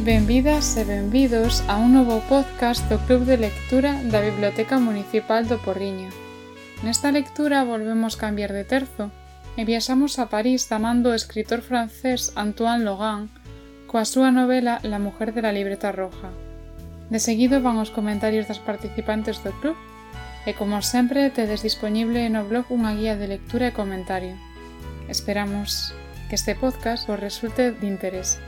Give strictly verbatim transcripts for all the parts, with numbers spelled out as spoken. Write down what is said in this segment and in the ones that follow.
Benvidas e benvidos a un novo podcast do Club de Lectura da Biblioteca Municipal do Porriño. Nesta lectura volvemos cambiar de terzo e viaxamos a París da man do escritor francés Antoine Logan coa súa novela La mujer de la libreta roja. De seguido van os comentarios das participantes do club e, como sempre, tedes disponible no blog unha guía de lectura e comentario. Esperamos que este podcast vos resulte de interés.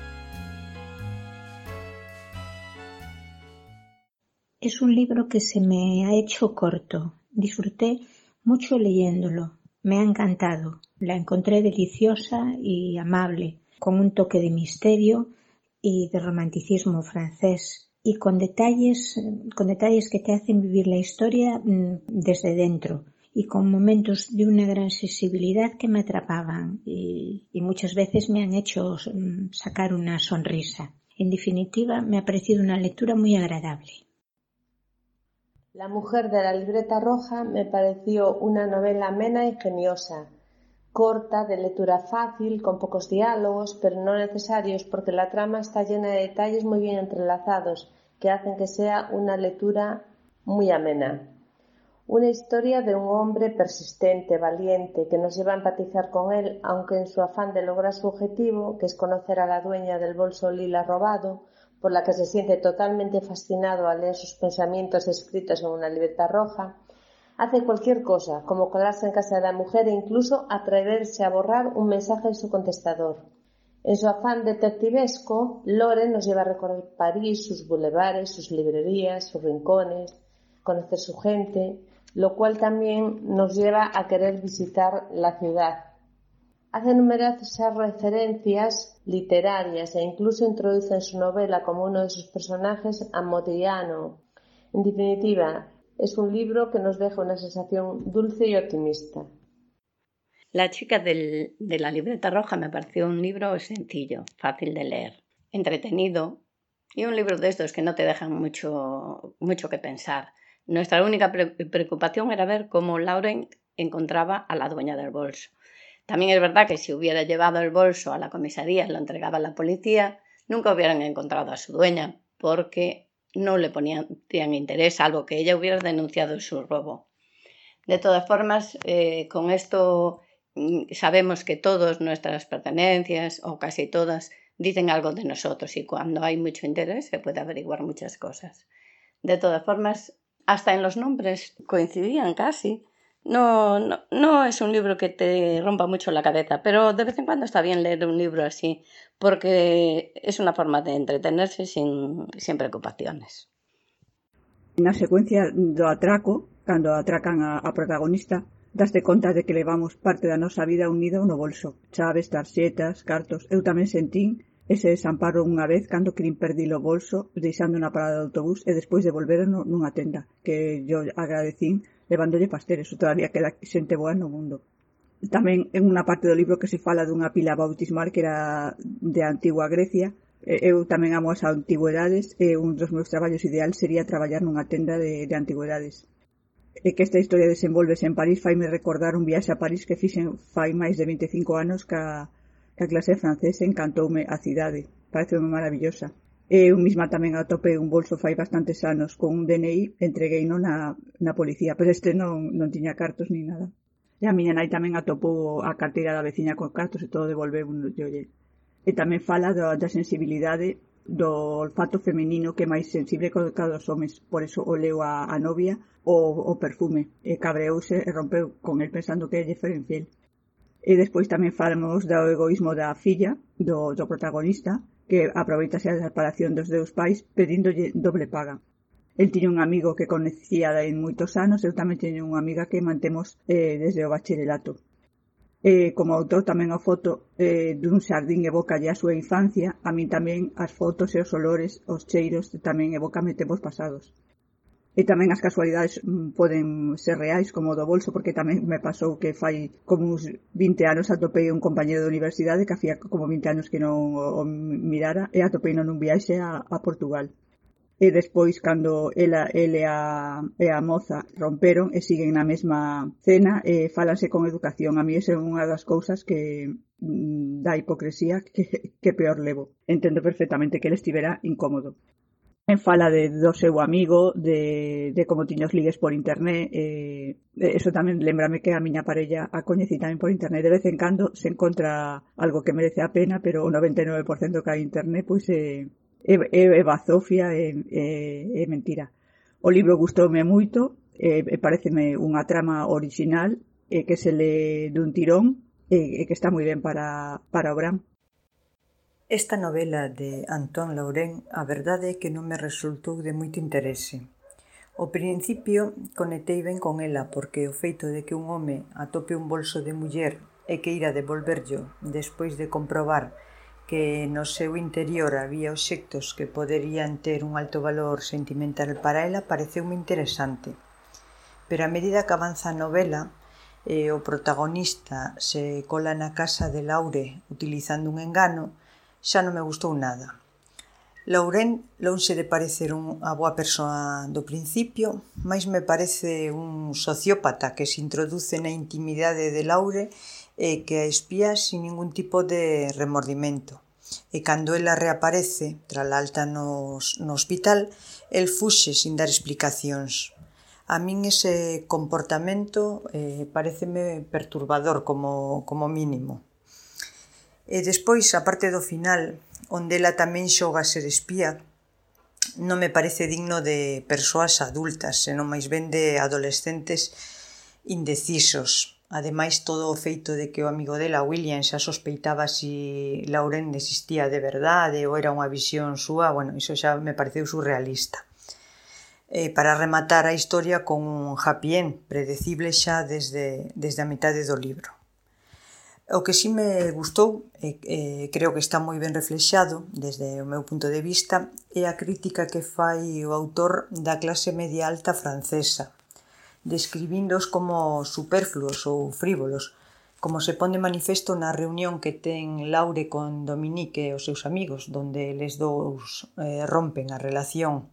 Es un libro que se me ha hecho corto. Disfruté mucho leyéndolo. Me ha encantado. La encontré deliciosa y amable, con un toque de misterio y de romanticismo francés, y con detalles, con detalles que te hacen vivir la historia desde dentro, y con momentos de una gran sensibilidad que me atrapaban y, y muchas veces me han hecho sacar una sonrisa. En definitiva, me ha parecido una lectura muy agradable. La mujer de la libreta roja me pareció una novela amena y ingeniosa, corta, de lectura fácil, con pocos diálogos, pero no necesarios porque la trama está llena de detalles muy bien entrelazados que hacen que sea una lectura muy amena. Una historia de un hombre persistente, valiente, que nos lleva a empatizar con él, aunque en su afán de lograr su objetivo, que es conocer a la dueña del bolso lila robado, por la que se siente totalmente fascinado al leer sus pensamientos escritos en una libreta roja, hace cualquier cosa, como colarse en casa de la mujer e incluso atreverse a borrar un mensaje en su contestador. En su afán detectivesco, Lore nos lleva a recorrer París, sus bulevares, sus librerías, sus rincones, conocer su gente, lo cual también nos lleva a querer visitar la ciudad. Hace numerosas referencias literarias e incluso introduce en su novela como uno de sus personajes a Modigliano. En definitiva, es un libro que nos deja una sensación dulce y optimista. La chica del, de la libreta roja me pareció un libro sencillo, fácil de leer, entretenido y un libro de estos que no te dejan mucho, mucho que pensar. Nuestra única pre- preocupación era ver cómo Lauren encontraba a la dueña del bolso. También es verdad que si hubiera llevado el bolso a la comisaría y lo entregaba a la policía, nunca hubieran encontrado a su dueña, porque no le ponían interés, salvo que ella hubiera denunciado su robo. De todas formas, eh, con esto sabemos que todas nuestras pertenencias, o casi todas, dicen algo de nosotros, y cuando hay mucho interés se puede averiguar muchas cosas. De todas formas, hasta en los nombres coincidían casi. No, no, no es un libro que te rompa mucho la cabeza, pero de vez en cuando está bien leer un libro así, porque es una forma de entretenerse sin, sin preocupaciones. Na secuencia do atraco, cando atracan a, a protagonista, daste conta de que levamos parte da nosa vida unida no bolso. Chaves, tarxetas, cartos. Eu tamén sentín ese desamparo unha vez cando querín perdir o bolso deixando na parada do autobús e despois devolverano nunha tenda, que yo agradecín levándolle pasteles, ou todavía queda xente boa no mundo. Tamén en unha parte do libro que se fala dunha pila bautismal que era de antigua Grecia. Eu tamén amo as antigüedades e un dos meus traballos ideal sería traballar nunha tenda de, de antigüedades. E que esta historia desenvolvese en París faime recordar un viaxe a París que fixen fai máis de vinte e cinco anos ca, ca clase francesa encantoume a cidade. Pareceume maravillosa. Eu misma tamén atopei un bolso fai bastantes anos con un D N I, entregueino na, na policía, pero este non, non tiña cartos ni nada. E a miña nai tamén atopou a carteira da veciña con cartos e todo devolveu un jolle. E tamén fala da, da sensibilidade do olfato femenino que é máis sensible que o dos homes, por eso oleu a, a novia o, o perfume, e cabreouse e rompeu con el pensando que lle foi infiel. E despois tamén falamos do egoísmo da filla, do, do protagonista, que aproveitase a separación dos deus pais pedíndolle doble paga. El tiña un amigo que conocía de moitos anos, eu tamén teño unha amiga que mantemos eh, desde o bacharelato. Eh, como autor tamén a foto eh, dun xardín evocalle a súa infancia, a min tamén as fotos e os olores, os cheiros tamén evócame tempos pasados. E tamén as casualidades mm, poden ser reais, como o do bolso, porque tamén me pasou que fai como uns vinte anos atopei un compañero de universidade que hacía como vinte anos que non o, o mirara e atopei non un viaxe a, a Portugal. e despois, cando ela, ele e a, e a moza romperon e siguen na mesma cena e falanse con educación. A mí esa é unha das cousas que mm, da hipocresía que, que peor levo. Entendo perfectamente que ele estivera incómodo. En fala de, do seu amigo, de, de como tiña os ligues por internet, eh, eso tamén lembrame que a miña parella a coñecí tamén por internet. De vez en cando se encontra algo que merece a pena, pero o noventa e nove por cento que hai internet, pois é, é, é bazofia, é, é, é mentira. O libro gustoume moito, e, e pareceme unha trama original, e que se le dun tirón, e, e que está moi ben para, para o verán. Esta novela de Antón Laurén, a verdade é que non me resultou de moito interese. Ao principio conectei ben con ela porque o feito de que un home atope un bolso de muller e que ira devolverllo despois de comprobar que no seu interior había obxectos que poderían ter un alto valor sentimental para ela pareceume interesante. Pero a medida que avanza a novela e o protagonista se cola na casa de Laure utilizando un engano, xa non me gustou nada. Laurén, lonxe de parecer unha boa persoa do principio, máis me parece un sociópata que se introduce na intimidade de Laure e que a espía sin ningún tipo de remordimento. E cando ela reaparece, tras a alta no, no hospital, el fuxe sin dar explicacións. A min ese comportamento eh, pareceme perturbador como, como mínimo. E despois, a parte do final, onde ela tamén xoga a ser espía, non me parece digno de persoas adultas, senón máis ben de adolescentes indecisos. Ademais, todo o feito de que o amigo dela, William, xa sospeitaba si Laurén existía de verdade ou era unha visión súa, bueno, iso xa me pareceu surrealista. E para rematar a historia con un happy end, predecible xa desde, desde a metade do libro. O que si me gustou, e eh, creo que está moi ben reflexado desde o meu punto de vista, é a crítica que fai o autor da clase media alta francesa, describíndoos como superfluos ou frívolos, como se pon de manifesto na reunión que ten Laure con Dominique e os seus amigos, donde eles dous eh, rompen a relación.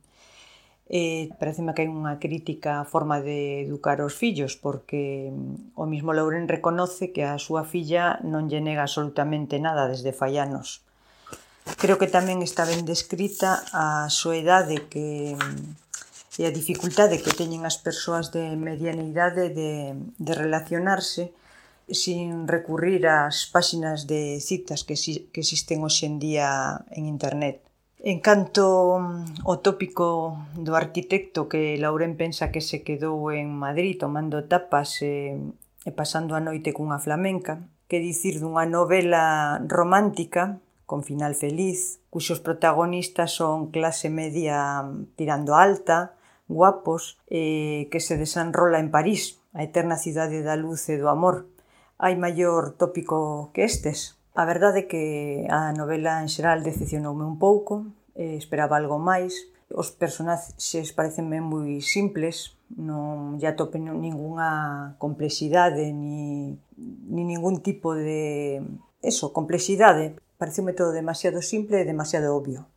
E pareceme que hai unha crítica á forma de educar os fillos, porque o mismo Laurén reconoce que a súa filla non lle nega absolutamente nada desde fai anos. Creo que tamén está ben descrita a soedade que, e a dificultade que teñen as persoas de mediana idade de, de relacionarse sin recurrir ás páxinas de citas que, que existen hoxe en día en internet. En canto ao tópico do arquitecto que Laurén pensa que se quedou en Madrid tomando tapas e, e pasando a noite cunha flamenca, que dicir dunha novela romántica con final feliz, cuxos protagonistas son clase media tirando alta, guapos, e que se desenrola en París, a eterna cidade da luz e do amor. Hai maior tópico que estes? A verdade é que a novela en xeral decepcionoume un pouco, eh, esperaba algo máis. Os personaxes parecenme moi simples, non lle atope ningunha complexidade ni, ni ningún tipo de eso, complexidade. Pareceume todo demasiado simple e demasiado obvio.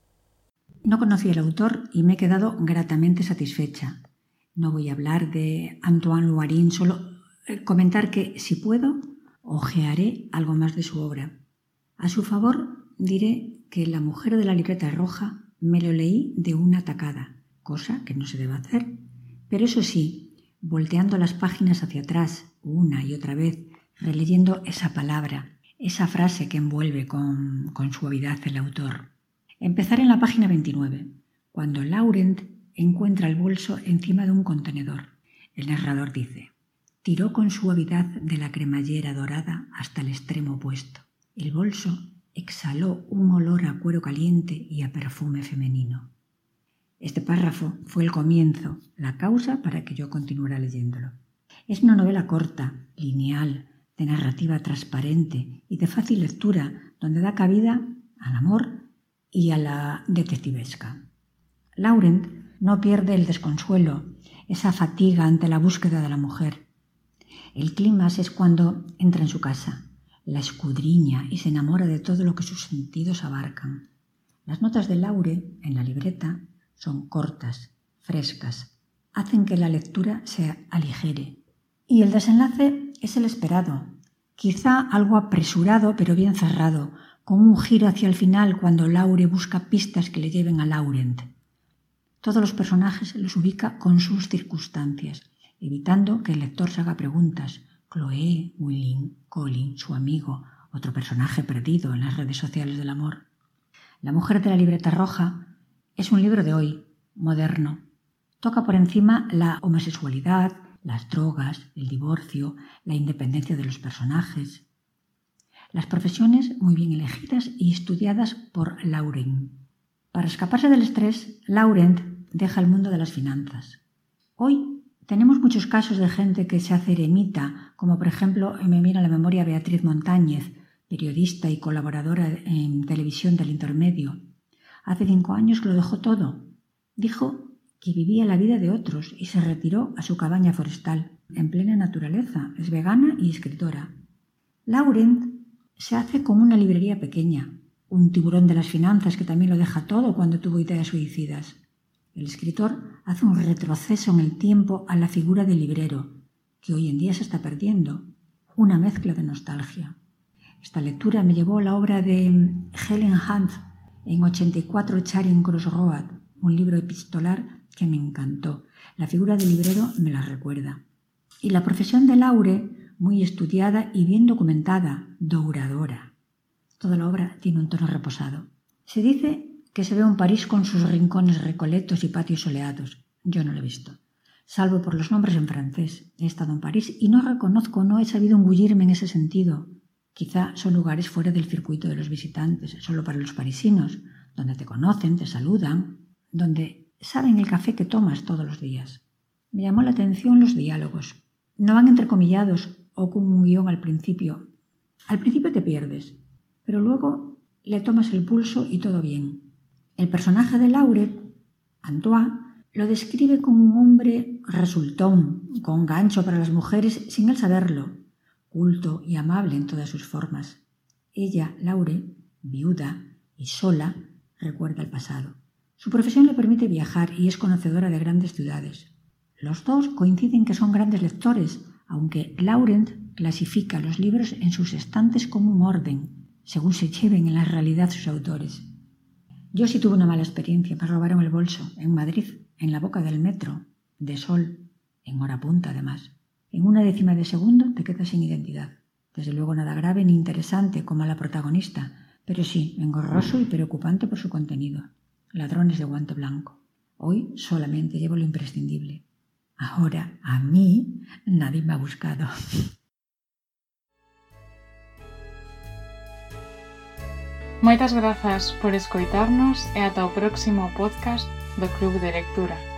No conocí al autor y me he quedado gratamente satisfecha. No voy a hablar de Antoine Laurén, solo comentar que, si puedo, ojearé algo más de su obra. A su favor, diré que La mujer de la libreta roja me lo leí de una tacada, cosa que no se debe hacer. Pero eso sí, volteando las páginas hacia atrás una y otra vez, releyendo esa palabra, esa frase que envuelve con, con suavidad el autor. Empezaré en la página veintinueve, cuando Laurent encuentra el bolso encima de un contenedor. El narrador dice: tiró con suavidad de la cremallera dorada hasta el extremo opuesto. El bolso exhaló un olor a cuero caliente y a perfume femenino. Este párrafo fue el comienzo, la causa para que yo continuara leyéndolo. Es una novela corta, lineal, de narrativa transparente y de fácil lectura, donde da cabida al amor y a la detectivesca. Laurent no pierde el desconsuelo, esa fatiga ante la búsqueda de la mujer. El clímax es cuando entra en su casa, la escudriña y se enamora de todo lo que sus sentidos abarcan. Las notas de Laure en la libreta Son cortas, frescas, hacen que la lectura se aligere. Y el desenlace es el esperado, quizá algo apresurado pero bien cerrado, con un giro hacia el final cuando Laure busca pistas que le lleven a Laurent. Todos los personajes los ubica con sus circunstancias, evitando que el lector se haga preguntas. Chloé, Willing, Colin, su amigo, otro personaje perdido en las redes sociales del amor. La mujer de la libreta roja es un libro de hoy, moderno. Toca por encima la homosexualidad, las drogas, el divorcio, la independencia de los personajes. Las profesiones muy bien elegidas y estudiadas por Laurent. Para escaparse del estrés, Laurent deja el mundo de las finanzas. Hoy tenemos muchos casos de gente que se hace eremita, como por ejemplo, me viene a la memoria Beatriz Montañez, periodista y colaboradora en televisión del Intermedio. Hace cinco años que lo dejó todo. Dijo que vivía la vida de otros y se retiró a su cabaña forestal, en plena naturaleza. Es vegana y escritora. Laurent se hace con una librería pequeña, un tiburón de las finanzas que también lo deja todo cuando tuvo ideas suicidas. El escritor hace un retroceso en el tiempo a la figura del librero, que hoy en día se está perdiendo, una mezcla de nostalgia. Esta lectura me llevó a la obra de Helen Hunt en ochenta y cuatro Charing Cross Road, un libro epistolar que me encantó. La figura del librero me la recuerda. Y la profesión de Laure, muy estudiada y bien documentada, douradora. Toda la obra tiene un tono reposado. Se dice que se ve un París con sus rincones recoletos y patios soleados. Yo no lo he visto, salvo por los nombres en francés. He estado en París y no reconozco, no he sabido engullirme en ese sentido. Quizá son lugares fuera del circuito de los visitantes, solo para los parisinos, donde te conocen, te saludan, donde saben el café que tomas todos los días. Me llamó la atención los diálogos. No van entrecomillados o con un guión al principio. Al principio te pierdes, pero luego le tomas el pulso y todo bien. El personaje de Laure, Antoine, lo describe como un hombre resultón, con gancho para las mujeres sin él saberlo, culto y amable en todas sus formas. Ella, Laure, viuda y sola, recuerda el pasado. Su profesión le permite viajar y es conocedora de grandes ciudades. Los dos coinciden que son grandes lectores, aunque Laurent clasifica los libros en sus estantes como un orden, según se lleven en la realidad sus autores. Yo sí tuve una mala experiencia. Me robaron el bolso en Madrid, en la boca del metro, de sol, en hora punta además. En una décima de segundo te quedas sin identidad. Desde luego nada grave ni interesante como a la protagonista, pero sí engorroso y preocupante por su contenido. Ladrones de guante blanco. Hoy solamente llevo lo imprescindible. Ahora, a mí, nadie me ha buscado. Moitas grazas por escoitarnos e ata o próximo podcast do Club de Lectura.